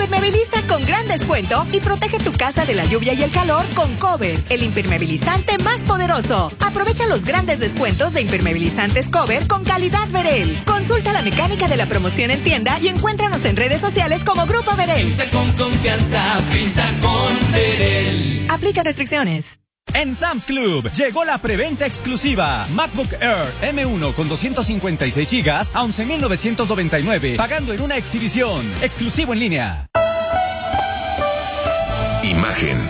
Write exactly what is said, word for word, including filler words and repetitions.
Impermeabiliza con gran descuento y protege tu casa de la lluvia y el calor con Cover, el impermeabilizante más poderoso. Aprovecha los grandes descuentos de impermeabilizantes Cover con calidad Verel. Consulta la mecánica de la promoción en tienda y encuéntranos en redes sociales como Grupo Verel. Pinta con confianza, pinta con Verel. Aplica restricciones. En Sam's Club llegó la preventa exclusiva. MacBook Air M uno con doscientos cincuenta y seis gigas a once mil novecientos noventa y nueve, pagando en una exhibición. Exclusivo en línea. Imagen.